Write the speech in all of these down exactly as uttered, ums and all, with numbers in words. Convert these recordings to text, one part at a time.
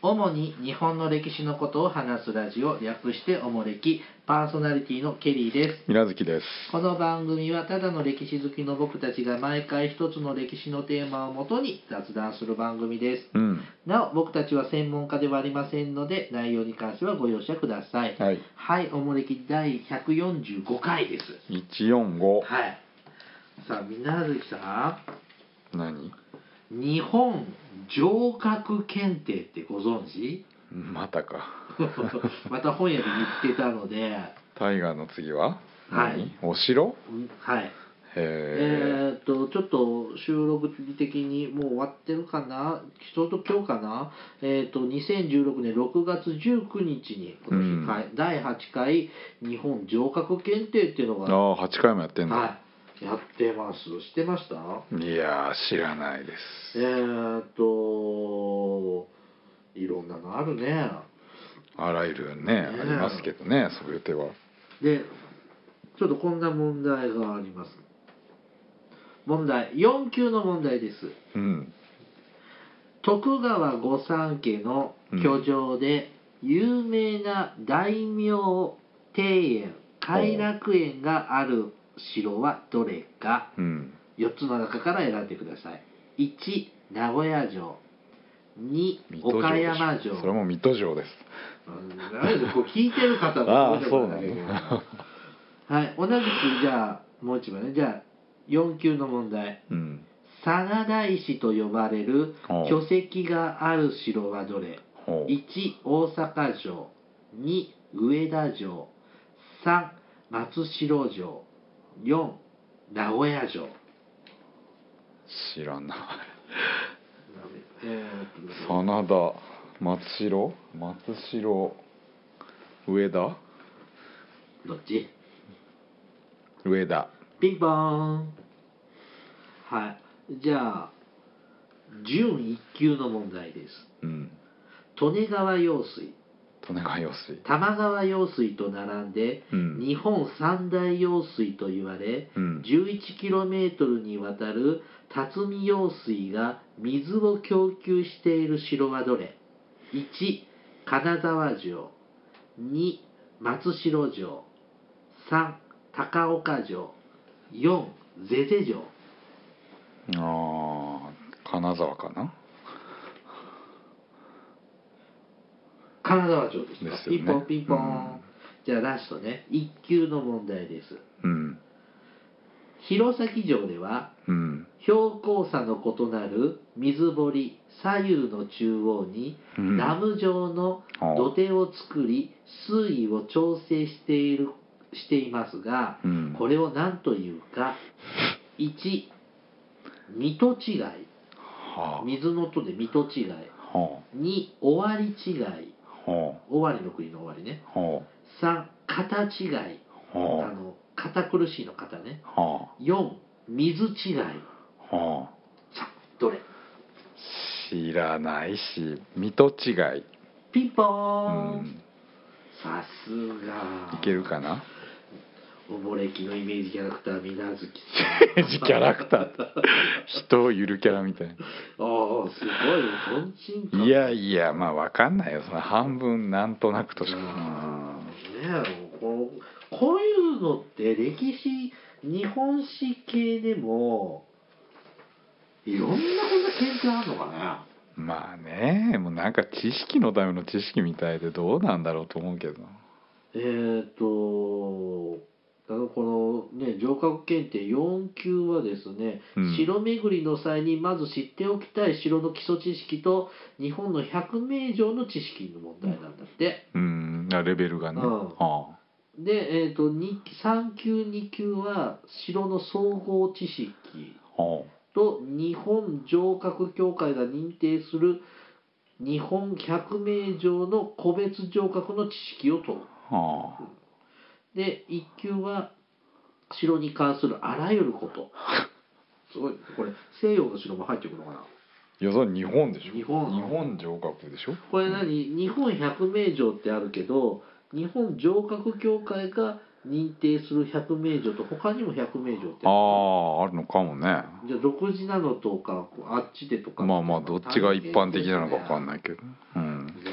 主に日本の歴史のことを話すラジオ、略しておもれき、パーソナリティのケリーです。 水無月です。 この番組はただの歴史好きの僕たちが毎回一つの歴史のテーマをもとに雑談する番組です。 うん、 なお僕たちは専門家ではありませんので、内容に関してはご容赦ください。 はい、 はい、おもれきだいひゃくよんじゅうごかいです。 ひゃくよんじゅうご。 はい。さあ、水無月さん。何？ 日本城郭検定ってご存知？ またか。 また本屋で見つけたので。 タイガーの次ははい何？お城？ はい。 へえー、っとちょっと収録的にもう終わってるかな、ちょうど今日かな、えー、っとにせんじゅうろくねんろくがつじゅうくにちにこの日、うん、だいはちかい日本城郭検定っていうのが、 ああはちかいもやってんだ。 はい、やってます。知ってました？ いや知らないです。 えー、っといろんなのあるね。 あらゆるね、ねありますけどね、そういう手は。 でちょっとこんな問題があります。問題よん級の問題です。 うん、 徳川御三家の居城で有名な大名庭園、偕楽園がある城はどれか、 うん、よっつの中から選んでください。いち名古屋城、に岡山城。 それも水戸城です。 なんでこう聞いてる方もああそうなの。 はい、同じくじゃあもう一番ね、じゃあよん級の問題、うん、真田石と呼ばれる巨石がある城はどれ？いち大阪城、に上田城、さん松代城、よん名古屋城。 知らない。 えー、 真田、松代、松代、上田？ どっち？ 上田。 ピンポーン。はい。じゃあ準いっ級の問題です。うん。利根川用水、 利根川用水、 玉川用水と並んで、うん、日本三大用水と言われ、うん、じゅういちキロメートル にわたる辰巳用水が水を供給している城はどれ？いち金沢城、に松代城、さん高岡城、よん瀬瀬城。 ああ、金沢かな。 金沢城です。 ですよね。 ピンポンピンポン、うん、じゃあラストね、いっ級の問題です。うん、弘前城では、うん、標高差の異なる水堀左右の中央に、うん、ダム状の土手を作り水位を調整しているしていますが、うん、これを何というか。いち水戸違い、はあ、水の戸で水戸違い、はあ、に尾張違い、はあ、尾張の国の尾張ね、はあ、さん型違い、はあ、あの堅苦しいの型ね、はあ、よん水違い、はあ、さあどれ？ 知らないし、水戸違い。 ピンポーン、うん、さすが。 いけるかな。 おもれきのイメージキャラクター水無月さん。 イメージキャラクター人をゆるキャラみたいな。ああすごいとんちんか。 いやいやまあわかんないよ、その半分なんとなくとしか。ねえ、こうこういうのって歴史日本史系でもいろんなこんな検定あるのかね。 まあね、もうなんか知識のための知識みたいでどうなんだろうと思うけど。 えーとだからこのね城郭検定よん級はですね、うん、城巡りの際にまず知っておきたい城の基礎知識と日本のひゃくめい城の知識の問題なんだって。 うん、レベルがね。うん、はあ、で、えーとさん級に級は城の総合知識と日本城郭協会が認定する日本ひゃくめい城の個別城郭の知識を問う。はあ、でいっ級は城に関するあらゆることすごいこれ西洋の城も入ってくるのかな。 いやそれ日本でしょ。 日本日本城郭でしょ。 これ何、うん、日本ひゃくめい城ってあるけど日本城郭協会が認定するひゃくめい城と他にもひゃくめい城ってある。 あああるのかもね。 じゃあ独自なのとかあっちでとか、 まあまあどっちが一般的なのか分かんないけど、うん、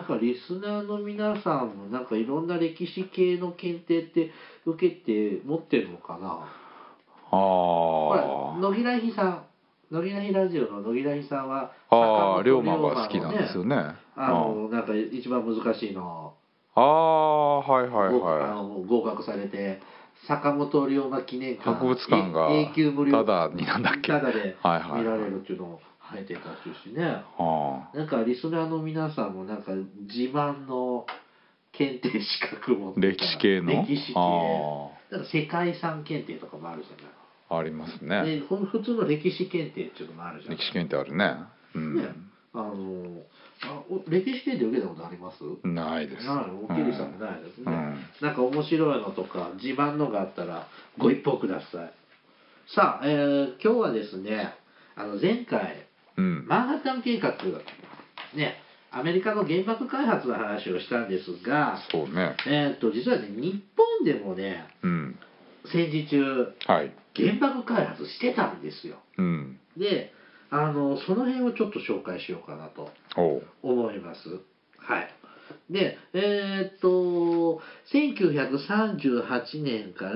かリスナーの皆さんもなんかいろんな歴史系の検定って受けて持ってるのかな。ああ。野木らひさん、野木らひラジオの野木らひさんはああ龍馬が好きなんですよね。 あのなんか一番難しいの。 ああはいはいはい。 あの合格されて。坂本龍馬記念館博物館が永久無料ただになんだっけただで見られるっていうのを入ってたしね、はい、なんかリスナーの皆さんもなんか自慢の検定資格も歴史系の歴史系なんか世界遺産検定とかもあるじゃない。 ありますね。 で普通の歴史検定っていうのもあるじゃない。 歴史検定あるね。うん、ねあのあ歴史検定受けたことあります？ ないです。 ないおきりさんもないですね、うん、なんか面白いのとか自慢のがあったらご一報ください。さあ、えー、今日はですねあの前回、うん、マンハッタン計画ねアメリカの原爆開発の話をしたんですがそうねえー、っと実はね日本でもね、うん、戦時中、はい、原爆開発してたんですよ、うん、であのその辺をちょっと紹介しようかなと思います。はい。で、えー、っとせんきゅうひゃくさんじゅうはちねんから、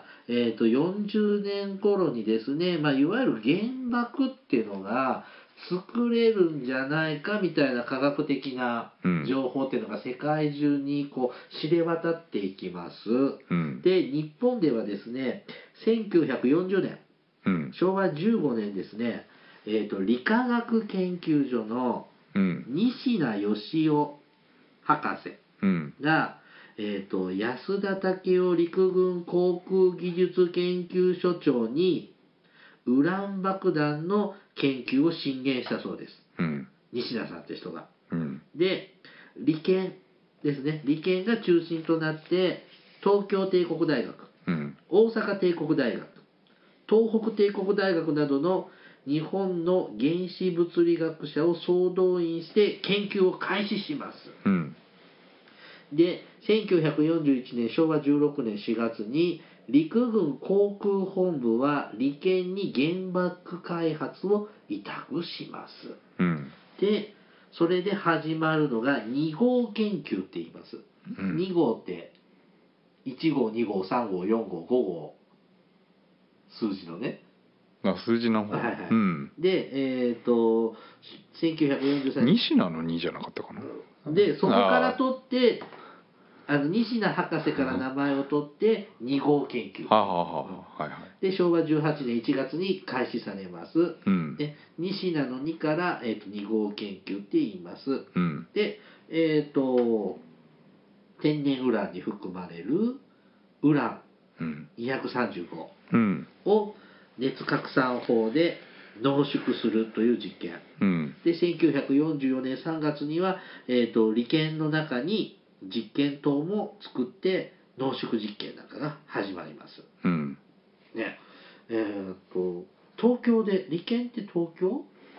えー、っとよんじゅうねん頃にですね、まあ、いわゆる原爆っていうのが作れるんじゃないかみたいな科学的な情報っていうのが世界中にこう知れ渡っていきます。うん、で日本ではですねせんきゅうひゃくよんじゅうねん、うん、しょうわじゅうごねんですねえー、と理化学研究所の西名義雄博士が、うん、えー、と安田武雄陸軍航空技術研究所長にウラン爆弾の研究を進言したそうです、うん、西名さんって人が、うん、で理研ですね理研が中心となって東京帝国大学、うん、大阪帝国大学東北帝国大学などの日本の原子物理学者を総動員して研究を開始します、うん、でせんきゅうひゃくよんじゅういちねんしょうわじゅうろくねんしがつに陸軍航空本部は理研に原爆開発を委託します、うん、でそれで始まるのがに号研究って言います、うん、に号っていち号に号さん号よん号ご号数字のねあ数字の方、はいはいうん、 でえっ、ー、とせんきゅうひゃくよんじゅうさんねん西名のにじゃなかったかなでそこから取ってあの西名博士から名前を取ってに号研究、はあはあはいはい、でしょうわじゅうはちねんいちがつに開始されます、うん、で西名のにから、えー、とに号研究って言います、うん、でえっ、ー、と天然ウランに含まれるウランにひゃくさんじゅうごを熱拡散法で濃縮するという実験、うん、でせんきゅうひゃくよんじゅうよねんさんがつには、えー、と理研の中に実験棟も作って濃縮実験なんかが始まります、うんねえー、と東京で理研って東京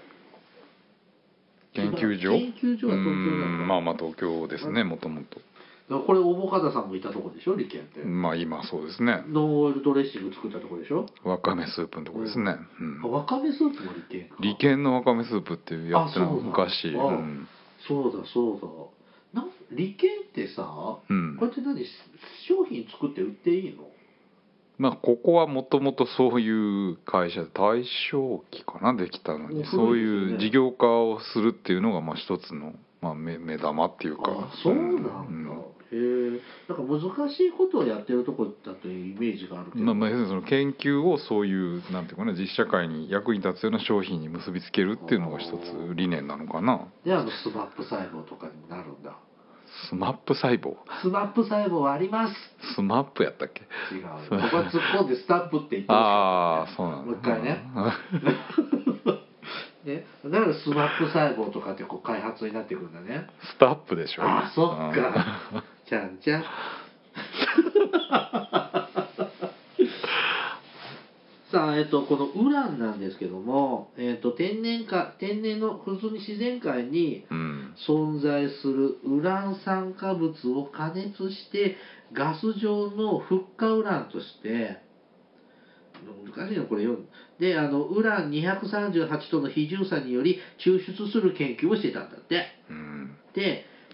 研究所研究所は東京なのかまあまあ東京ですねもともとこれ大保方さんもいたとこでしょ理研ってまあ今そうですねノンオイルドレッシング作ったとこでしょわかめスープのとこですね、 うんうん、わかめスープも理研か理研のわかめスープっていうやつの昔そうだ、うん、そうだそうだな理研ってさ、うん、これって何商品作って売っていいのまあここはもともとそういう会社で大正期かなできたのに、ね、そういう事業化をするっていうのがまあ一つの、まあ、目, 目玉っていうかあそうなんだ、うん、へえなんか難しいことをやってるとこだというイメージがあるけど、 まあ、まあその研究をそういうなんていうかな実社会に役に立つような商品に結びつけるっていうのが一つ理念なのかなであのスマップ細胞とかにもなるんだスマップ細胞スマップ細胞ありますスマップやったっけ違うここは突っ込んでスタップって言ってほしかった、ね、 ああそうなんだもう一回ねねだからスマップ細胞とかってこう開発になってくるんだねスタップでしょああそっかちゃんちゃんさあ、えっと、このウランなんですけども、えっと、天然か天然の普通に自然界に存在するウラン酸化物を加熱してガス状のフッ化ウランとして難しいのこれ読むであのウランにひゃくさんじゅうはちとの比重差により抽出する研究をしてたんだって、うん、でフッ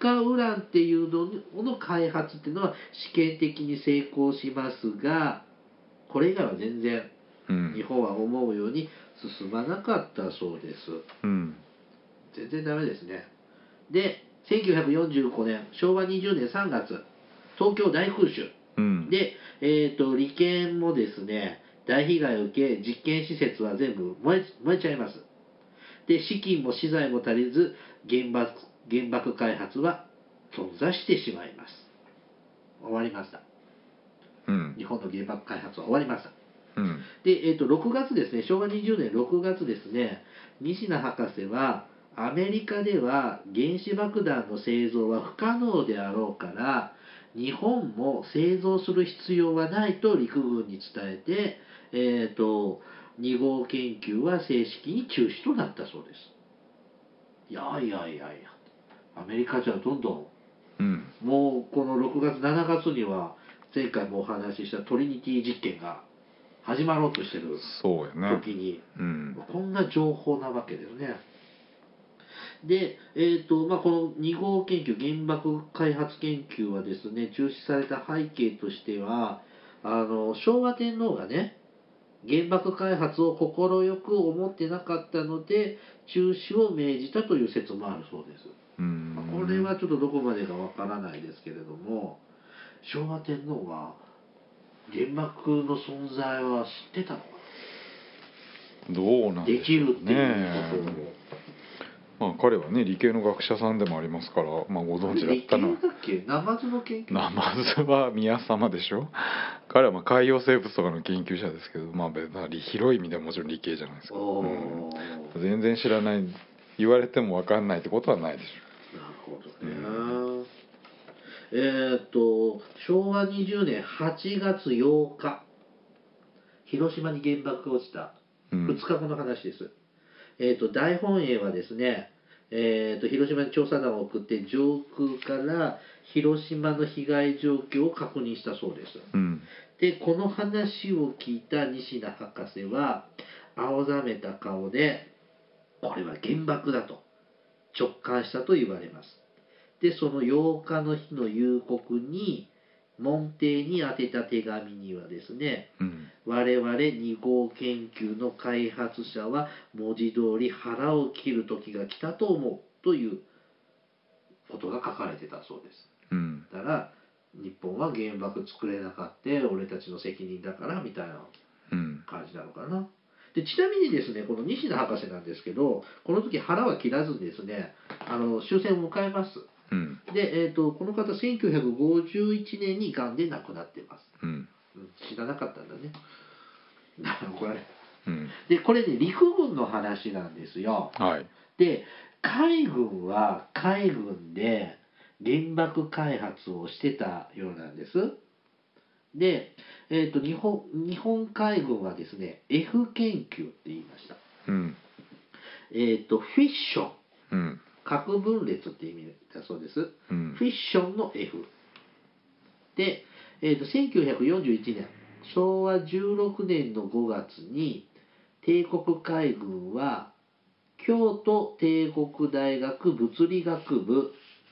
化ウランっていうのの開発っていうのは試験的に成功しますが、これ以外は全然日本は思うように進まなかったそうです、うん、全然ダメですね。でせんきゅうひゃくよんじゅうごねんしょうわにじゅうねんさんがつ、東京大空襲、うん、で、えーと、利権もですね大被害を受け、実験施設は全部燃え、燃えちゃいます。で資金も資材も足りず、原爆、原爆開発は頓挫してしまいます。終わりました、うん、日本の原爆開発は終わりました、うん、で、えーと、ろくがつですね、しょうわにじゅうねんろくがつですね、西名博士はアメリカでは原子爆弾の製造は不可能であろうから、日本も製造する必要はないと陸軍に伝えて、えーと、に号研究は正式に中止となったそうです。いやいやいやいや、アメリカじゃどんどん、うん、もうこのろくがつしちがつには前回もお話ししたトリニティ実験が始まろうとしてる時に、うん、こんな情報なわけですね。で、えーとまあ、このに号研究、原爆開発研究はですね、中止された背景としては、あの昭和天皇がね、原爆開発を快く思ってなかったので中止を命じたという説もあるそうです。うん、まあ、これはちょっとどこまでかわからないですけれども、昭和天皇は原爆の存在は知ってたのかな。どうなんでしょうね。できるっていうことも、まあ、彼はね理系の学者さんでもありますから、まあ、ご存知だったのは。 理系だっけ？ナマズの研究？ ナマズは宮様でしょ。彼はまあ海洋生物とかの研究者ですけど、まあ、別に広い意味ではもちろん理系じゃないですか、うん、全然知らない、言われても分かんないってことはないでしょ。 なるほどね、うん、えー、っとしょうわにじゅうねんはちがつようか、広島に原爆が落ちたふつかごの話です、うん、えー、と大本営はですね、えー、と広島に調査団を送って上空から広島の被害状況を確認したそうです、うん、でこの話を聞いた西名博士は青ざめた顔で、これは原爆だと直感したと言われます。でそのようかの日の夕刻に門弟に宛てた手紙にはですね、うん、我々に号研究の開発者は文字通り腹を切る時が来たと思うということが書かれてたそうです、うん、だから日本は原爆作れなかった俺たちの責任だからみたいな感じなのかな、うん、でちなみにですね、この西野博士なんですけど、この時腹は切らずにですね、あの終戦を迎えます、うん、で、えーと、この方せんきゅうひゃくごじゅういちねんにがんで亡くなっています、うん、知らなかったんだねこれ、うん、でこれね陸軍の話なんですよ、はい、で海軍は海軍で原爆開発をしてたようなんです。で、えーと、日本日本海軍はですね F 研究って言いました、うん、えーとフィッション、うん、核分裂って意味だそうです、うん、フィッションの F で、えーとせんきゅうひゃくよんじゅういちねんしょうわじゅうろくねんのごがつに帝国海軍は京都帝国大学物理学部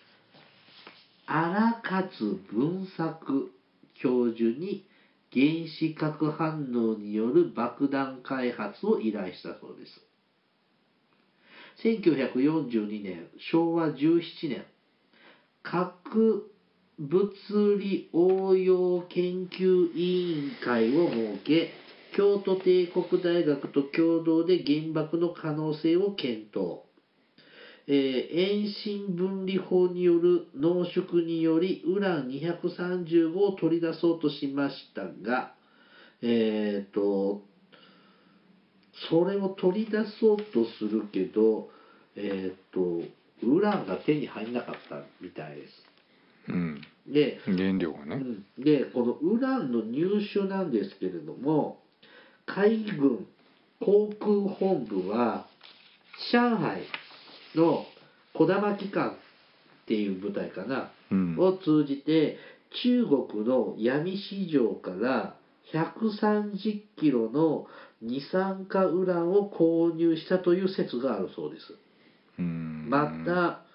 荒勝文作教授に原子核反応による爆弾開発を依頼したそうです。せんきゅうひゃくよんじゅうにねんしょうわじゅうななねん核物理応用研究委員会を設け、京都帝国大学と共同で原爆の可能性を検討、えー、遠心分離法による濃縮によりウランにひゃくさんじゅうごを取り出そうとしましたが、えーとそれを取り出そうとするけど、えーとウランが手に入らなかったみたいです。うん、で原料がね、 うん、でこのウランの入手なんですけれども、海軍航空本部は上海の児玉機関っていう部隊かな、うん、を通じて中国の闇市場からひゃくさんじゅっキロの二酸化ウランを購入したという説があるそうです。うん、また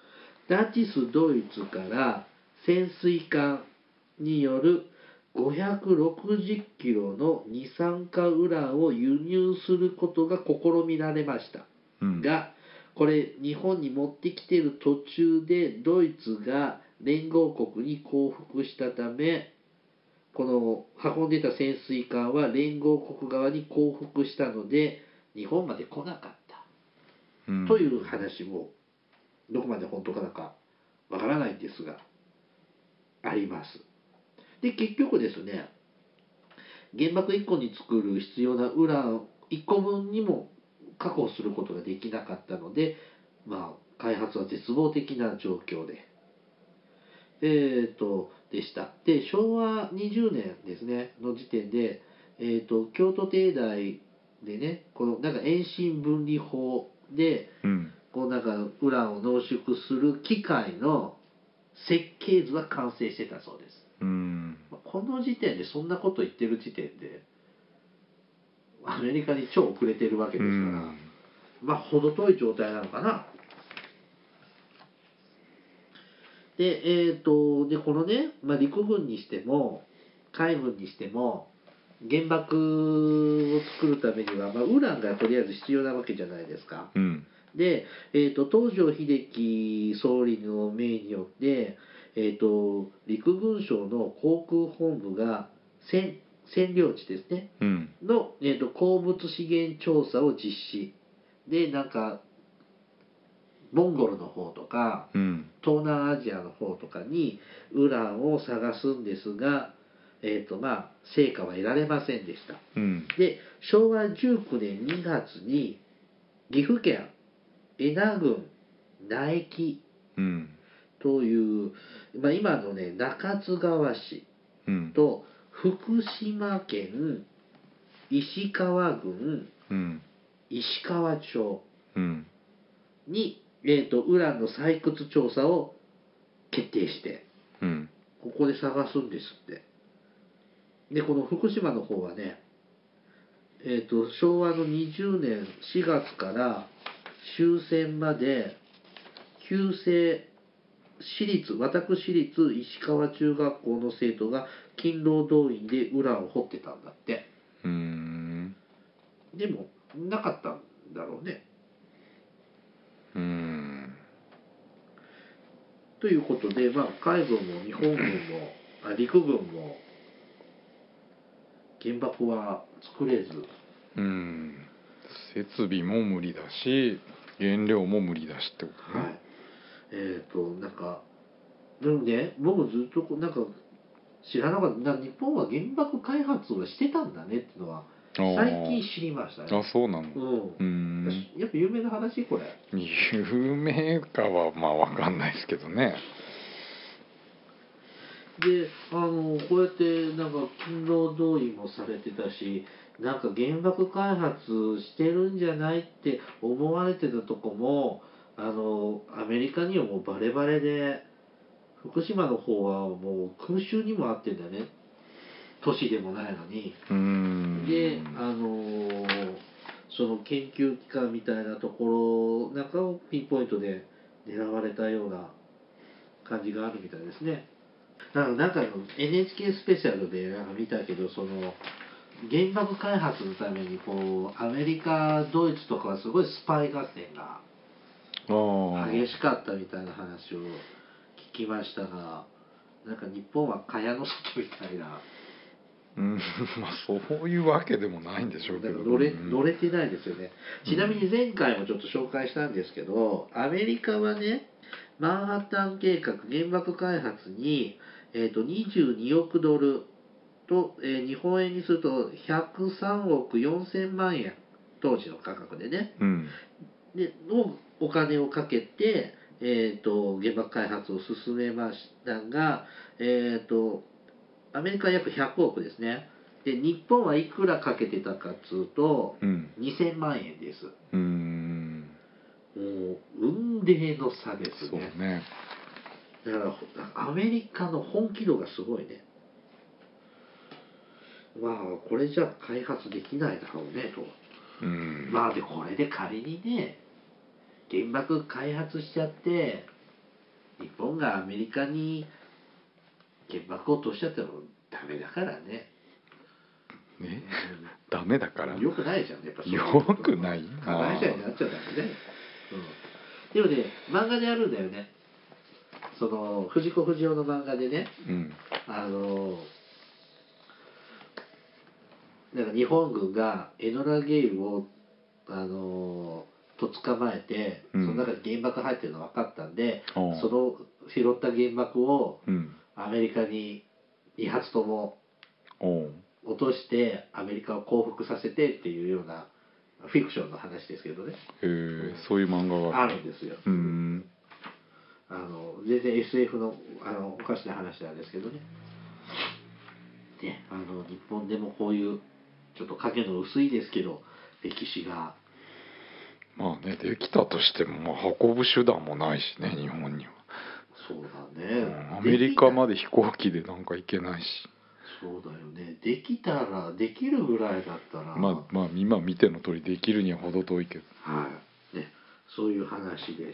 ナチスドイツから潜水艦によるごひゃくろくじゅっキロの二酸化ウランを輸入することが試みられました、うん、がこれ日本に持ってきている途中でドイツが連合国に降伏したため、この運んでいた潜水艦は連合国側に降伏したので日本まで来なかった、うん、という話もどこまで本当かどうかわからないんですがあります。で結局ですね、原爆いっこに作る必要なウランいっこぶんにも確保することができなかったので、まあ、開発は絶望的な状況で、えー、とでした。で昭和にじゅうねんですねの時点で、えー、と京都帝大でね、このなんか遠心分離法で、うん、こうなんかウランを濃縮する機械の設計図は完成してたそうです。うん、この時点でそんなこと言ってる時点でアメリカに超遅れてるわけですから、うん、まあ程遠い状態なのかな。で、えーと、でこのね、まあ、陸軍にしても海軍にしても原爆を作るためには、まあ、ウランがとりあえず必要なわけじゃないですか。うん、で、えーと、東條英機総理の命によって、えーと、陸軍省の航空本部が占領地ですね、うん、の、えーと、鉱物資源調査を実施で、なんかモンゴルの方とか、うん、東南アジアの方とかにウランを探すんですが、えーとまあ、成果は得られませんでした、うん、で昭和じゅうくねんにがつに岐阜県恵那郡苗木という、まあ、今のね中津川市と福島県石川郡、うん、石川町に、えーと、ウランの採掘調査を決定して、うん、ここで探すんですって。でこの福島の方はね、えーと、昭和のにじゅうねんしがつから終戦まで旧制私立私立石川中学校の生徒が勤労動員でウランを掘ってたんだって。うーんでもなかったんだろうね。うーんということで、まあ、海軍も日本軍もあ陸軍も原爆は作れず、 うん、設備も無理だし原料も無理だしってことね。はい、 えっ、ー、となんかでもね、僕ずっとなんか知らなかった。日本は原爆開発をしてたんだねっていうのは最近知りましたね。 あ、そうなの。 うん。うんやっぱ有名な話これ。 有名かはまあわかんないですけどね。 で、あのこうやってなんか勤労動員もされてたし、なんか原爆開発してるんじゃないって思われてたとこも、あのアメリカにはもうバレバレで。福島の方はもう空襲にもあってんだよね、都市でもないのに。であのその研究機関みたいなところなんかをピンポイントで狙われたような感じがあるみたいですね。だからなんかの エヌエイチケー スペシャルでなんか見たけど、その原爆開発のためにこうアメリカドイツとかはすごいスパイ合戦が激しかったみたいな話を聞きましたが、なんか日本は蚊帳の外みたいな。 うん、まあそういうわけでもないんでしょうけど、 乗れ、乗れてないですよね。ちなみに前回もちょっと紹介したんですけど、アメリカはね、マンハッタン計画原爆開発に、えー、とにじゅうにおくドルと、えー、日本円にするとひゃくさんおくよんせんまんえん、当時の価格でね、うん、でのお金をかけて、えー、と原爆開発を進めましたが、えー、とアメリカは約ひゃくおくですね。で日本はいくらかけてたかっつうと、うん、にせんまんえんです。うーんもう雲泥の差ですね。そうね。だからアメリカの本気度がすごいね。まあこれじゃ開発できないだろうねと。うん、まあでこれで仮にね原爆開発しちゃって本がアメリカに原爆を落としちゃってもダメだからね。 ね、うん、ダメだからよくないじゃんやっぱ。 よくない。 加害者になっちゃダメね。うん、でもね漫画であるんだよね。その藤子不二雄の漫画でね、うん、あのなんか日本軍がエノラ・ゲイルをあのと捕まえて、うん、その中に原爆入ってるの分かったんで、うん、その拾った原爆をアメリカにに発とも落としてアメリカを降伏させてっていうようなフィクションの話ですけどね。へえ、うん、そういう漫画があるんですよ。うん、あの全然 エスエフ の、あのおかしな話なんですけどね。で、あの日本でもこういうちょっと影の薄いですけど歴史がまあねできたとしても、まあ、運ぶ手段もないしね日本には。 そうだね、 うん、アメリカまで飛行機でなんか行けないし。 そうだよね。できたらできるぐらいだったらまあまあ今見ての通りできるには程遠いけど、 はいね、そういう話でした、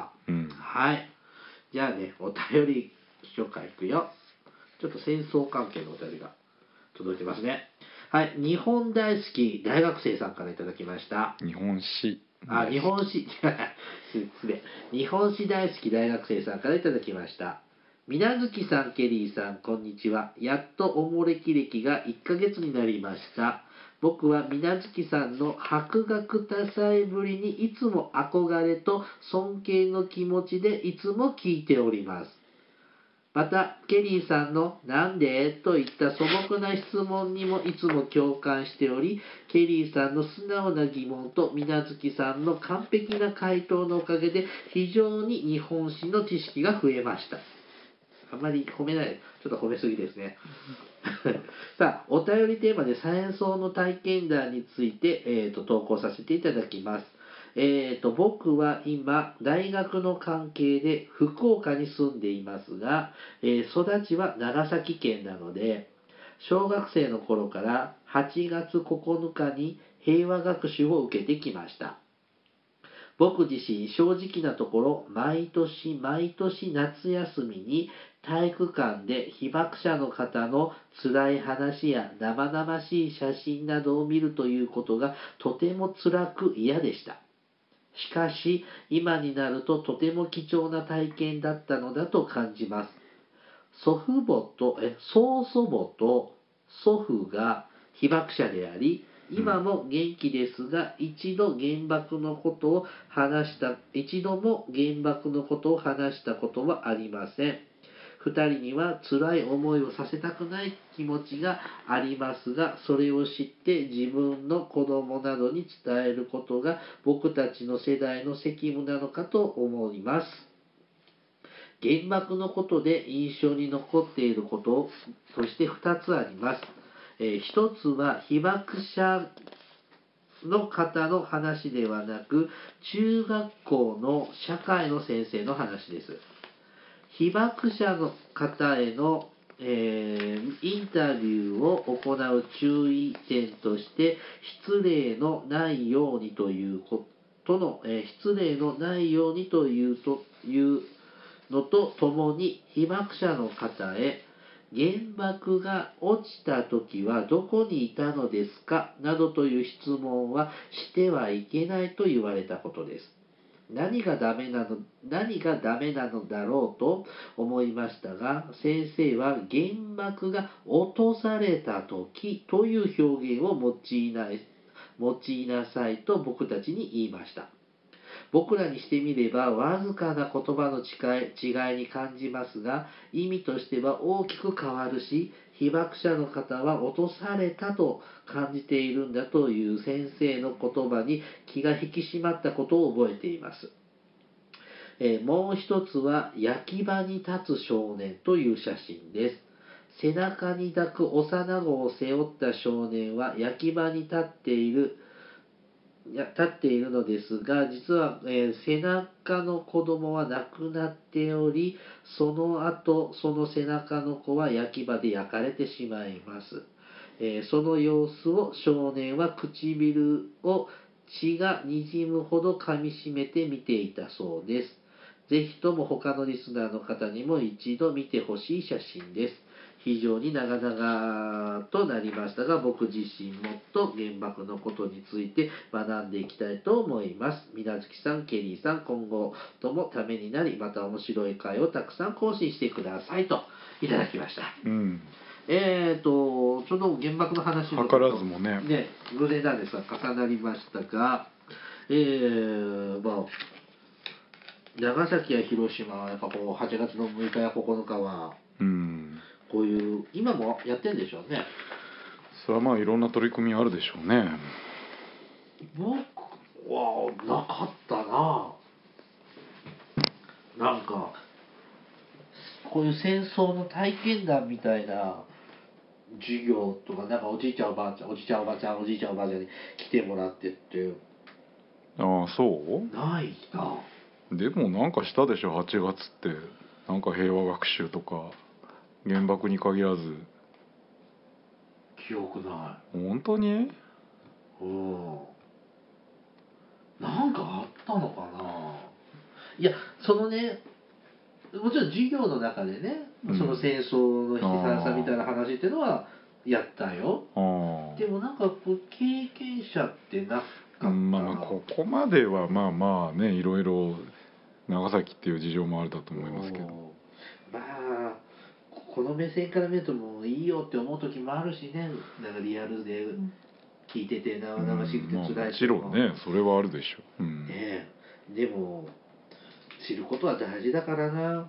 うん、はい。じゃあねお便り紹介いくよ。ちょっと戦争関係のお便りが届いてますね。はい、日本大好き大学生さんからいただきました。 日本史あ、日本史失礼。日本史大好き大学生さんからいただきました。みなずきさん、ケリーさん、こんにちは。やっとおもれき歴がいっかげつになりました。僕はみなずきさんの博学多才ぶりにいつも憧れと尊敬の気持ちでいつも聞いております。また、ケリーさんのなんでといった素朴な質問にもいつも共感しており、ケリーさんの素直な疑問とみなずきさんの完璧な回答のおかげで非常に日本史の知識が増えました。あんまり褒めない、ちょっと褒めすぎですね。さあ、お便りテーマで戦争の体験談について、えーと、投稿させていただきます。えーと、僕は今、大学の関係で福岡に住んでいますが、えー、育ちは長崎県なので、小学生の頃からはちがつここのかに平和学習を受けてきました。僕自身正直なところ毎年毎年夏休みに体育館で被爆者の方の辛い話や生々しい写真などを見るということがとても辛く嫌でした。しかし今になるととても貴重な体験だったのだと感じます。祖父母とえ曽祖母と祖父が被爆者であり今も元気ですが、一度原爆のことを話した、一度も原爆のことを話したことはありません。二人には辛い思いをさせたくない気持ちがありますが、それを知って自分の子供などに伝えることが僕たちの世代の責務なのかと思います。原爆のことで印象に残っていることとして二つあります。えー、一つは被爆者の方の話ではなく中学校の社会の先生の話です。被爆者の方への、えー、インタビューを行う注意点として失礼のないようにということの、えー、失礼のないようにというというのとともに被爆者の方へ原爆が落ちた時はどこにいたのですかなどという質問はしてはいけないと言われたことです。何がダメなの、何がダメなのだろうと思いましたが、先生は原爆が落とされた時という表現を用いない、用いなさいと僕たちに言いました。僕らにしてみればわずかな言葉の違いに感じますが、意味としては大きく変わるし、被爆者の方は落とされたと感じているんだという先生の言葉に気が引き締まったことを覚えています。えー、もう一つは焼き場に立つ少年という写真です。背中に抱く幼子を背負った少年は焼き場に立っているいや立っているのですが、実は、えー、背中の子供は亡くなっており、その後その背中の子は焼き場で焼かれてしまいます。えー、その様子を少年は唇を血がにじむほど噛みしめて見ていたそうです。 ぜひとも他のリスナーの方にも一度見てほしい写真です。非常に長々となりましたが、僕自身もっと原爆のことについて学んでいきたいと思います。みなずきさん、ケリーさん、今後ともためになり、また面白い回をたくさん更新してくださいといただきました。うん、えーと、ちょうど原爆の話の図らずもね、 ね、偶然なんですが重なりましたが、えー、まあ、長崎や広島はやっぱこうはちがつのむいかやここのかは、うん、こういう今もやってるんでしょうね。 それはまあいろんな取り組みあるでしょうね。 僕はなかったな。なんかこういう戦争の体験談みたいな授業とか、なんかおじいちゃんおばあちゃんおじいちゃんおばあちゃんおじいちゃんおばあちゃんに来てもらってって。 ああ、そうないな。 でもなんかしたでしょ、はちがつって。なんか平和学習とか原爆に限らず。 記憶ない。 本当に？ うん。なんかあったのかな。いや、そのね、もちろん授業の中でね、うん、その戦争の悲惨さみたいな話っていうのはやったよ。でもなんかこう経験者ってなかったな。 まあまあここまではまあまあね、いろいろ長崎っていう事情もあるだと思いますけど。 まあこの目線から見るともういいよって思う時もあるしね。なんかリアルで聞いてて生々しくて辛い、 うんまあ、もちろんねそれはあるでしょう、うんね、でも知ることは大事だからな。うん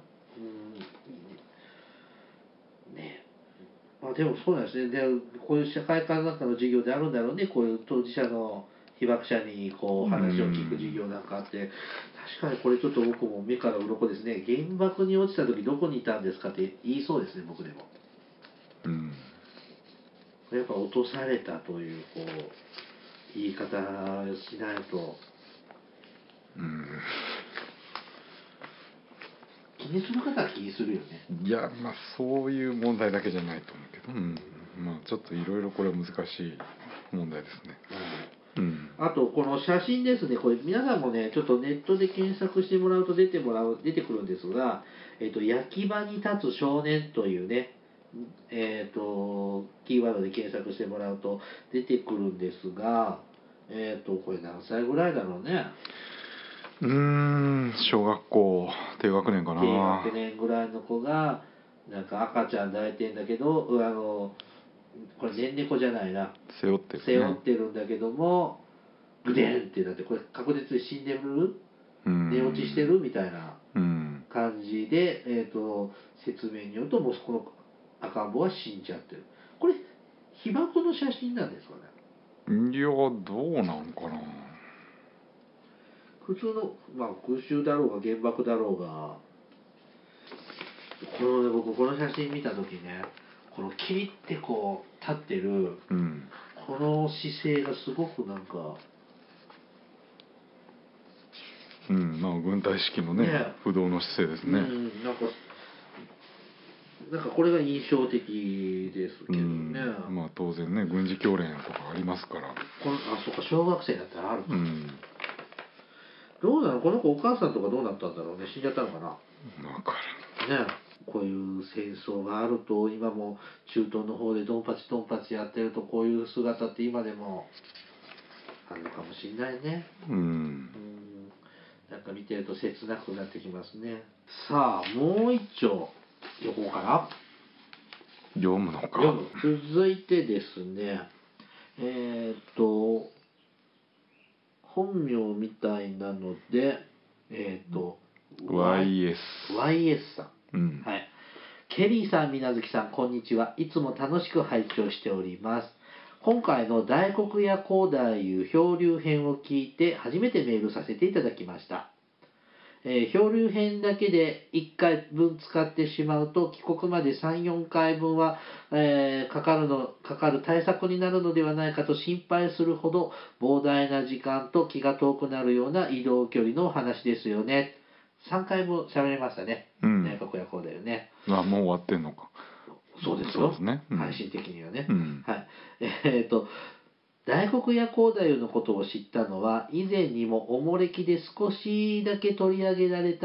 ね、まあ、でもそうなんですね。でこういう社会科学科の授業であるんだろうね。こういう当事者の被爆者にこう話を聞く授業なんかあって、確かにこれちょっと僕も目から鱗ですね。原爆に落ちた時どこにいたんですかって言いそうですね、僕でも。うん、やっぱ落とされたというこう言い方しないと、うん、気にする方は気にするよね。 いやまあそういう問題だけじゃないと思うけど、うん、まあちょっといろいろこれは難しい問題ですね。 うんうん、あとこの写真ですね。これ皆さんもねちょっとネットで検索してもらうと出てもらう出てくるんですが、えっと焼き場に立つ少年というね、えっとキーワードで検索してもらうと出てくるんですが、えっとこれ何歳ぐらいだろうね。 うーん小学校低学年かな。 低学年ぐらいの子がなんか赤ちゃん抱いてんだけど、あのこれねんねこじゃないな、 背負ってる、ね、 背負ってるんだけどもグデンってなって、これ確実に死んでる、寝落ちしてるみたいな感じで、えーと説明によるともうこの赤ん坊は死んじゃってる。これ被爆の写真なんですかね。いやどうなんかな。 普通の、まあ、空襲だろうが原爆だろうが、この、ね、僕この写真見た時ね、このキリってこう立ってる、うん、この姿勢がすごくなんか、 うんまあ、軍隊式の ね, ね不動の姿勢ですね、うん、 なんかなんかこれが印象的ですけどね、 うん、まあ当然ね軍事教練とかありますから。 このあそうか小学生だったらあるか、うん、どうなのこの子お母さんとかどうなったんだろうね。死んじゃったのかな。 分からんね。こういう戦争があると今も中東の方でドンパチドンパチやってるとこういう姿って今でもあるのかもしれないね。うん、うんなんか見てると切なくなってきますね。さあもう一丁読こうかな。 読むのか。 読む。続いてですねえー、っと本名みたいなのでえー、っとワイエスワイエス さん、うん、はい。ケリーさん、みなずきさん、こんにちは。いつも楽しく拝聴しております。今回の大黒屋光太夫漂流編を聞いて初めてメールさせていただきました。えー、漂流編だけでいっかいぶん使ってしまうと帰国までさん、よんかいぶんは、えー、かかるの、かかる対策になるのではないかと心配するほど膨大な時間と気が遠くなるような移動距離の話ですよね。さんかいぶん喋れましたね。大黒屋光太夫ね。 あ、もう終わってんのか。 そうですよ。そうですね。うん、配信的にはね。うん、はい。えっと、大黒屋光太夫のことを知ったのは、以前にもおもれきで少しだけ取り上げられた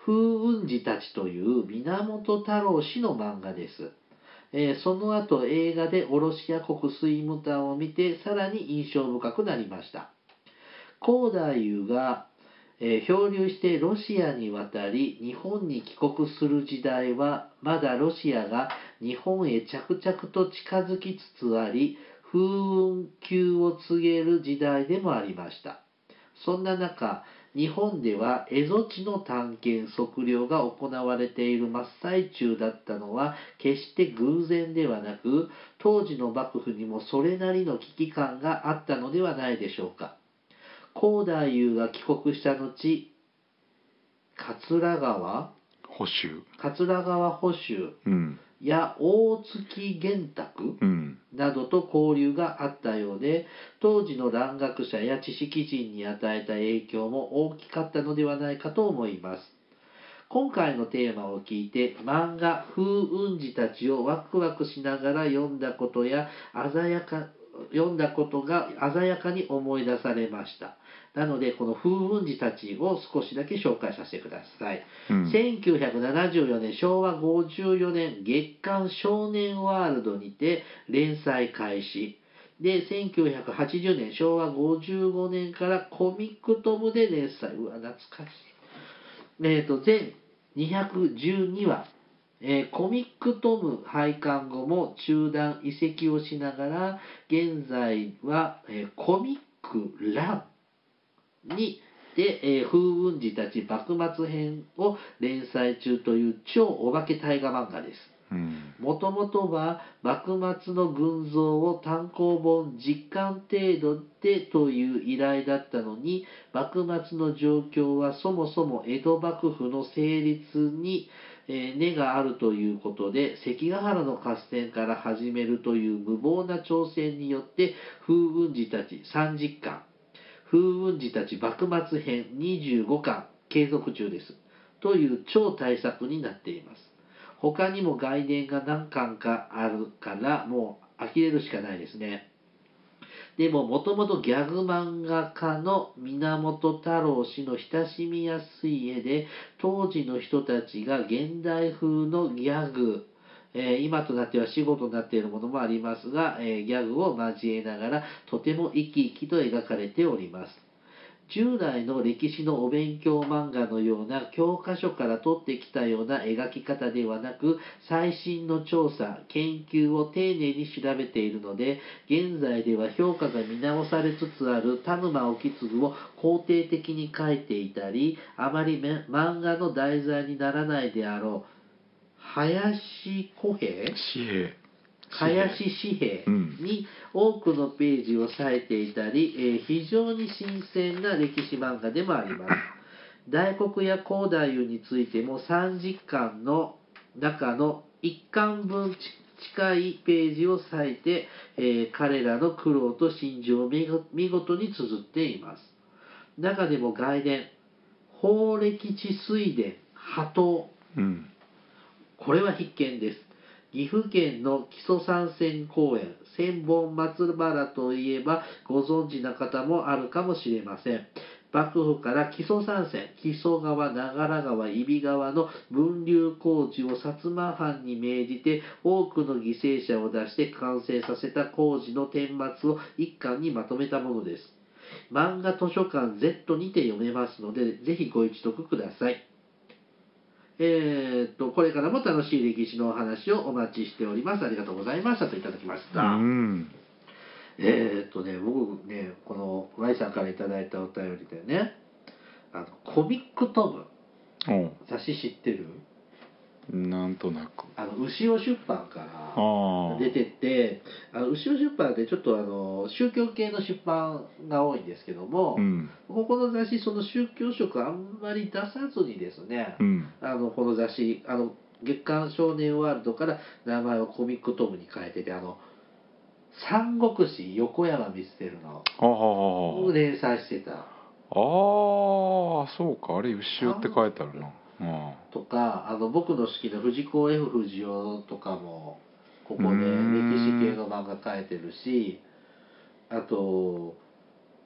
風雲児たちという源太郎氏の漫画です。えー、その後映画でオロシア国スイムターを見てさらに印象深くなりました。高太夫が、えー、漂流してロシアに渡り日本に帰国する時代はまだロシアが日本へ着々と近づきつつあり風雲急を告げる時代でもありました。そんな中、日本では蝦夷地の探検測量が行われている真っ最中だったのは決して偶然ではなく、当時の幕府にもそれなりの危機感があったのではないでしょうか。高太夫が帰国した後、桂川捕囚桂川捕囚、 うんや大月玄卓、うん、などと交流があったようで、当時の蘭学者や知識人に与えた影響も大きかったのではないかと思います。今回のテーマを聞いて、漫画風雲児たちをワクワクしながら読んだことや鮮やか読んだことが鮮やかに思い出されました。なのでこの風雲児たちを少しだけ紹介させてください。うん、せんきゅうひゃくななじゅうよねんしょうわごじゅうよねん月刊少年ワールドにて連載開始で、せんきゅうひゃくはちじゅうねんしょうわごじゅうごねんからコミックトムで連載。うわ懐かしい。えっと全にひゃくじゅうにわ、えー、コミックトム廃刊後も中断移籍をしながら現在は、えー、コミックランにで、えー、風雲児たち幕末編を連載中という超お化け大河漫画です。もともとは幕末の群像を単行本じっかん程度でという依頼だったのに、幕末の状況はそもそも江戸幕府の成立に根があるということで、関ヶ原の合戦から始めるという無謀な挑戦によって風雲児たちさんじゅっかん、風雲児たち幕末編にじゅうごかん継続中ですという超大作になっています。他にも外伝が何巻かあるからもう呆れるしかないですね。でももともとギャグ漫画家の源太郎氏の親しみやすい絵で、当時の人たちが現代風のギャグ、えー、今となっては仕事になっているものもありますが、えー、ギャグを交えながらとても生き生きと描かれております。従来の歴史のお勉強漫画のような教科書から取ってきたような描き方ではなく、最新の調査、研究を丁寧に調べているので、現在では評価が見直されつつある田沼意次を肯定的に書いていたり、あまり漫画の題材にならないであろう、林小平紙幣林紙幣に多くのページを割いていたり、えー、非常に新鮮な歴史漫画でもあります。大黒や高太夫についてもさんじゅっかんの中のいっかんぶん近いページを割いて、えー、彼らの苦労と心情を見事に綴っています。中でも外伝、宝暦治水伝、波頭、うん、これは必見です。岐阜県の木曽三川公園、千本松原といえばご存知な方もあるかもしれません。幕府から木曽三川、木曽川、長良川、揖斐川の分流工事を薩摩藩に命じて多くの犠牲者を出して完成させた工事の顛末を一巻にまとめたものです。漫画図書館 Z にて読めますので、ぜひご一読ください。えー、っと、これからも楽しい歴史のお話をお待ちしております。ありがとうございましたといただきました。うんえー、っとね、僕ね、この Y さんからいただいたお便りでね、あのコミックトム、雑誌知ってる？ なんとなくあの牛尾出版から出てて、あの牛尾出版ってちょっとあの宗教系の出版が多いんですけども、うん、ここの雑誌その宗教色あんまり出さずにですね、うん、あのこの雑誌あの月刊少年ワールドから名前をコミックトムに変えてて、あの三国志横山光輝の連載してた。ああそうか、あれ牛尾って書いてあるな。 とか、あの僕の好きな藤子 F 不二雄とかもここで歴史系の漫画描いてるし、あと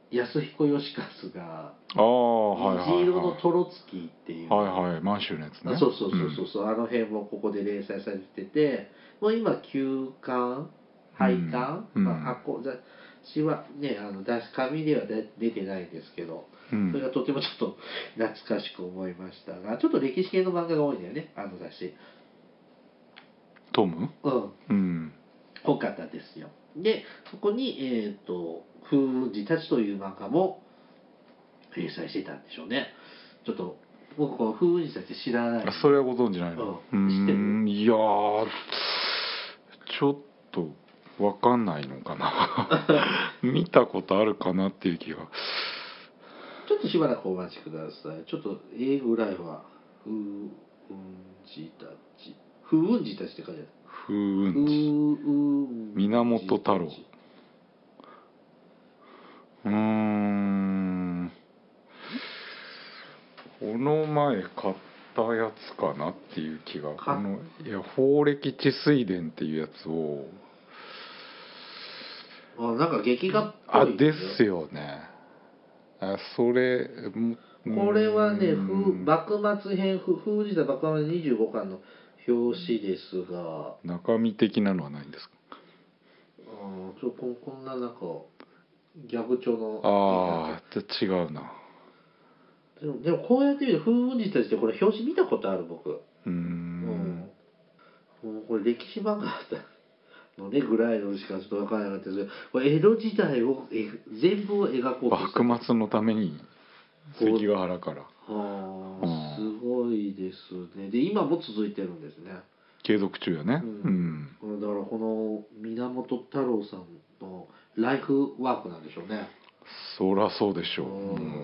安彦義和がああ、はいはいはい、 虹色のトロツキーっていう、 はいはい、満州のやつね。 そうそうそうそうそう、うん、あの辺もここで連載されてて、もう今休刊廃刊、うん、まあ、あこ雑誌はね、あの雑誌紙では出てないんですけど、うん、それがとてもちょっと懐かしく思いましたが、ちょっと歴史系の漫画が多いんだよね、あの雑誌。 トム？ うん、うん、多かったですよ。でそこに、えーと「風雲児たち」という漫画も連載してたんでしょうね。ちょっと僕この風雲児たち知らない。 それはご存知ないの？うん、知ってる？いやー、ちょっとわかんないのかな見たことあるかなっていう気が。 ちょっとしばらくお待ちください。ちょっと英語ぐらいは風雲児たち、風雲児たちって書いてある。 風雲児、源太郎。うーん、この前買ったやつかなっていう気が。このいや法暦治水伝っていうやつを、 あ、なんか劇画っぽい、 ね、あですよね。あ、それこれはね、幕末編、風雲児たち幕末にじゅうごかんの表紙ですが、 中身的なのはないんですか？ あ、ちょここんななんかギャグ調の、 ああ、じゃ違うな。 でも、でもこうやって見ると風雲児たちってこれ表紙見たことある僕。うーん、 うん、これ歴史漫画だったのねぐらいのしかちょっと分からなかったですけど、これ江戸時代をえ全部を描こうとして幕末のために関ヶ原から。 はあ、すごいですね。で今も続いてるんですね。 継続中やね。 うん、うん、だからこの源太郎さんのライフワークなんでしょうね。 そりゃそうでしょう。うん、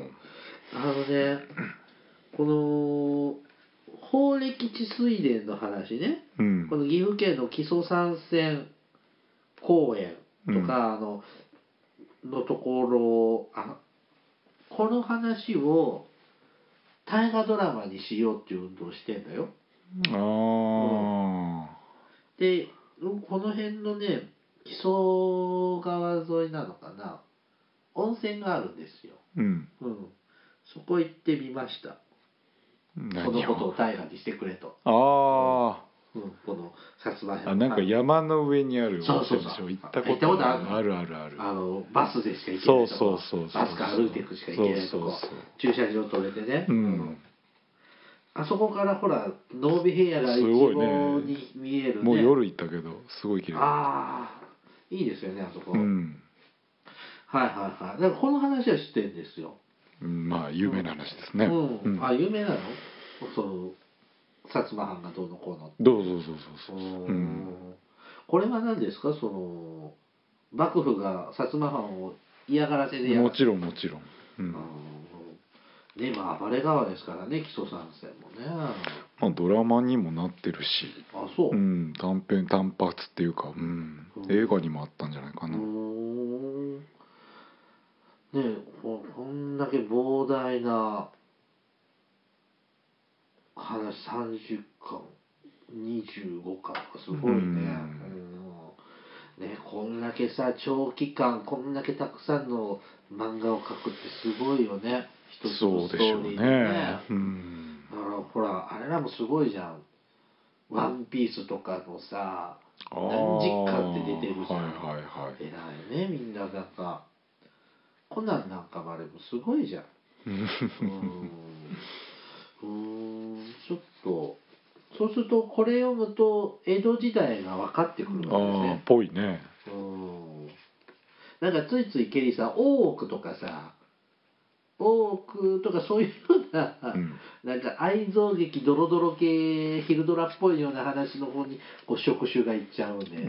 あのね、この法暦治水伝の話ね、うん、この岐阜県の木曽三川公園とか、うん、あののところ、あ、この話を大河ドラマにしようっていう運動をしてんだよ。あ、うん、でこの辺のね、木曽川沿いなのかな、温泉があるんですよ。うん、うん、そこ行ってみました。このことを大河にしてくれと。ああ、うん、この薩摩編、あ、なんか山の上にある温泉でしょ。行ったことある。 あるあるある。 あのバスでしか行けないところ、 そうそうそうそう、 バスか歩いていくしか行けないところ、駐車場止めてね、うん、あそこからほら濃尾平野が一望に見えるね。 もう夜行ったけどすごい綺麗。 ああ、いいですよねあそこ。うん、はいはいはい。だからこの話は知ってるんですよ。 まあ有名な話ですね。 うんうん、あ、有名なの？その薩摩藩がどうのこうのって。 どうぞどうぞそうそうそう、うん、 これは何ですか、その幕府が薩摩藩を嫌がらせでやる。 もちろんもちろん、うん、 ね、まあ暴れ川ですからね、木曽三川もね。 まあドラマにもなってるし、 あ、そう、 うん、短編単発っていうか、うん、映画にもあったんじゃないかな。うーん、 ね、ここんだけ膨大な話さんじゅっかんにじゅうごかんとかすごいね。うん、ね、こんだけさ長期間こんだけたくさんの漫画を描くってすごいよね。一つのストーリーでね。うん、だからほらあれらもすごいじゃん。ワンピースとかのさ何十巻って出てるじゃん。はいはいはい、偉いねみんな。なんかコナンなんかもあれもすごいじゃん。うん、うーん、ちょっとそうするとこれ読むと江戸時代が分かってくるわけですね。 ああ、ぽいね。 うん、なんかついついケリーさん大奥とかさ、大奥とかそういうような、うん、なんか愛憎劇ドロドロ系昼ドラっぽいような話の方にこう触手がいっちゃうんで、うん、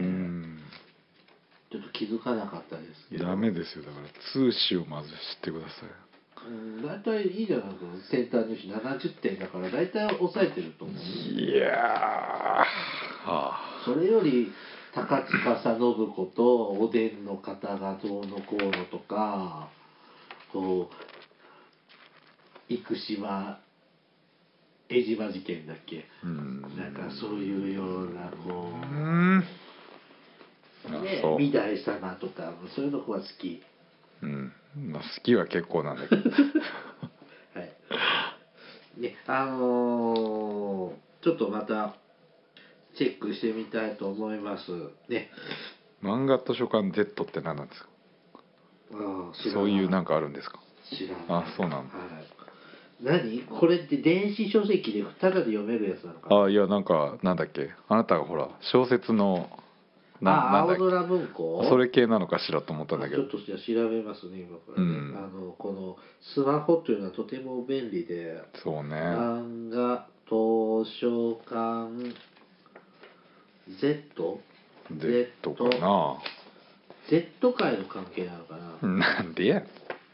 ちょっと気づかなかったですけど。 ダメですよ。だから通史をまず知ってください。 うん、大体いいじゃないですか。センター入試ななじゅってんだから大体抑えてると思う。 いやー、はあ、それより高司信子とおでんの方がどうのこうのとか、こう生島江島事件だっけ、うん、なんかそういうようなこう、うんね、御台様とかそういうのが好き。 うん、 まあ好きは結構なんだけどはいね、あのー、ちょっとまたチェックしてみたいと思いますね。 漫画図書館 Z って何なんですか？ あそういうなんかあるんですか？ 知らない。 あ、そうなの、はい、 何これって電子書籍でタダで読めるやつなのかな。 あ、いやなんかなんだっけ、あなたがほら小説のなあ、青空文庫、 それ系なのかしらと思ったんだけど、 ちょっとじゃ調べますね今からね、うん、あのこのスマホというのはとても便利で、 そうね、 漫画図書館 Z? Z かな、 Z 界の関係なのかな。 なんでや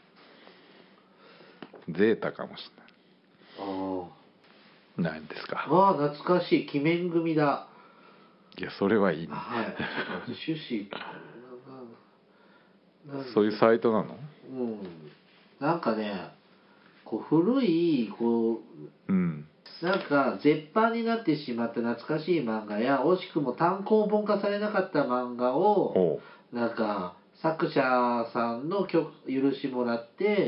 ゼータかもしれない。ああ、何ですか。 ああ、懐かしい、鬼面組だ。 いやそれはいいね。 はい、ちょっと趣旨そういうサイトなの？ うん、なんかね、こう古いこう、うん、なんか絶版になってしまった懐かしい漫画や、惜しくも単行本化されなかった漫画をなんか作者さんの許しもらって、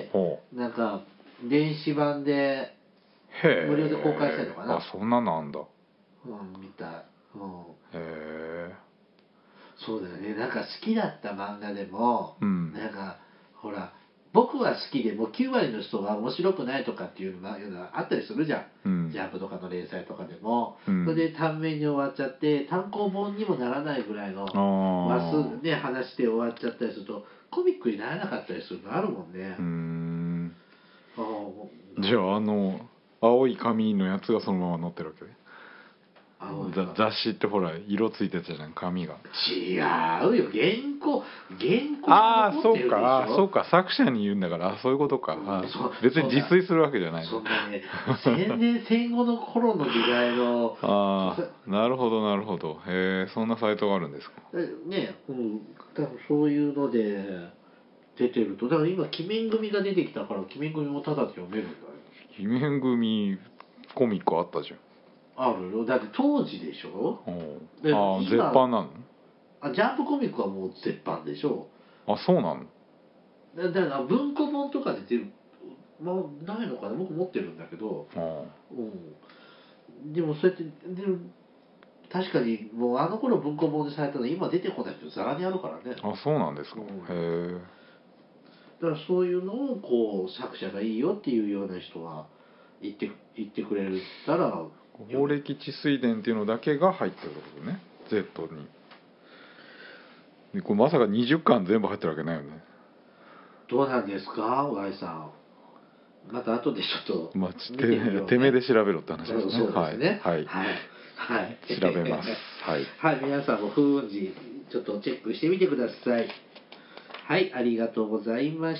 なんか電子版で無料で公開してるのかな。 あ、そんなのあんだ。 うん、みたい。うん、へえ。 そうだよね。なんか好きだった漫画でも、 うん、 なんかほら僕は好きでもきゅう割の人は面白くないとかっていうのがあったりするじゃん、うん、ジャンプとかの連載とかでも、うん、それで短命に終わっちゃって単行本にもならないぐらいの話す、ね、話で終わっちゃったりするとコミックにならなかったりするのあるもんね。うーん、 あ、じゃああの青い紙のやつがそのまま載ってるわけで、雑誌ってほら色ついてたじゃん、紙が。 違うよ、原稿原稿ああ、そうか、そうか、作者に言うんだから、あ、そういうことか、うん、あ、別に自炊するわけじゃないの。 そんなね、戦前戦後の頃の時代のああ、なるほどなるほど、へえ、そんなサイトがあるんですかね。うん、多分そういうので出てると、だから今鬼面組が出てきたから鬼面組もただで読めるんだよ。 鬼面組コミックあったじゃん。あるよ、だって当時でしょ。 でああ、絶版なの？ あ、ジャンプコミックはもう絶版でしょ。 あ、そうなの？ だだから文庫本とかで出る、まあ、ないのかな、僕持ってるんだけど、うん、でもそうやってで確かにもうあの頃文庫本でされたの今出てこないけどざらにあるからね。 あ、そうなんですか、うん、へえ。 だからそういうのをこう作者がいいよっていうような人は言って言ってくれるったら、 法暦治水伝っていうのだけが入ってるってことね、 Z に。でこれまさかにじゅっかん全部入ってるわけないよね。 どうなんですか、小井さん。また後でちょっと、まあ、 て, てめえで調べろって話ですね。 そうですね。 はい、 はいはい、 調べます。はい、 はい、皆さんも風雲児ちょっとチェックしてみてください。はい、ありがとうございました。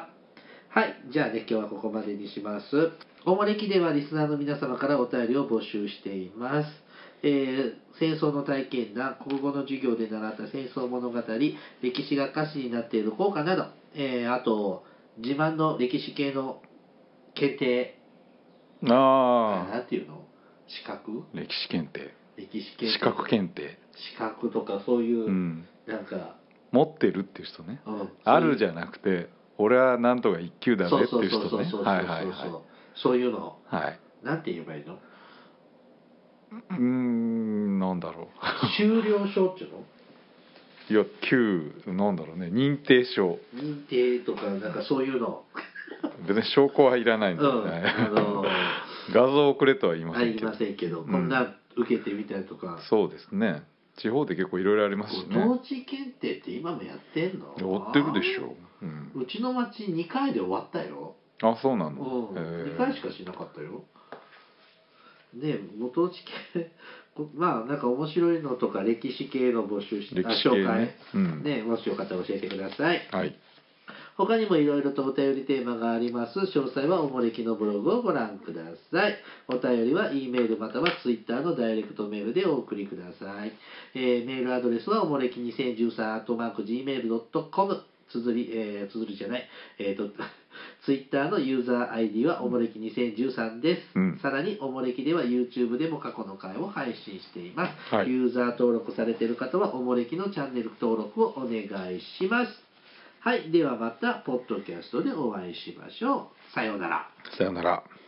はい、じゃあね、今日はここまでにします。おもれきではリスナーの皆様からお便りを募集しています。えー、戦争の体験談、国語の授業で習った戦争物語、歴史が歌詞になっている校歌など、えー、あと自慢の歴史系の検定、 ああ、 なんていうの、資格、 歴史検定、 歴史検定、 資格検定、 資格とかそういう、うん、なんか持ってるっていう人ね、うん、あるじゃなくて俺はなんとか一級だぜっていう人ね、はいはいはい、 そういうの、 はい、 なんて言えばいいの？ うーん、なんだろう修了証っていうの？ いや、級なんだろうね、認定証、 認定とかなんかそういうの別に証拠はいらないんだよね、うん、あのー、画像をくれとは言いませんけど、 言いませんけど、こんな受けてみたりとか、うん、 そうですね、地方で結構いろいろありますしね。 ご当地検定って今もやってんの？ やってるでしょ、 うん、うちの町にかいで終わったよ。 あ、そうなの、 うん、にかいしかしなかったよ。ね、ご当地系まあなんか面白いのとか歴史系の募集して、 歴史系ね、 紹介、 うん、 ね、もしよかったら教えてください。 はい。 他にもいろいろとお便りテーマがあります。詳細はおもれきのブログをご覧ください。お便りは E メールまたは Twitter のダイレクトメールでお送りください。えー、メールアドレスはおもれきにせんじゅうさん アットマーク ジーメール ドット コム、つづり、えー、つづりじゃない、えーと、Twitter のユーザー アイディー はおもれきにせんじゅうさんです。うん、さらにおもれきでは YouTube でも過去の回を配信しています。はい、ユーザー登録されている方はおもれきのチャンネル登録をお願いします。 はい、ではまたポッドキャストでお会いしましょう。さようなら。 さようなら。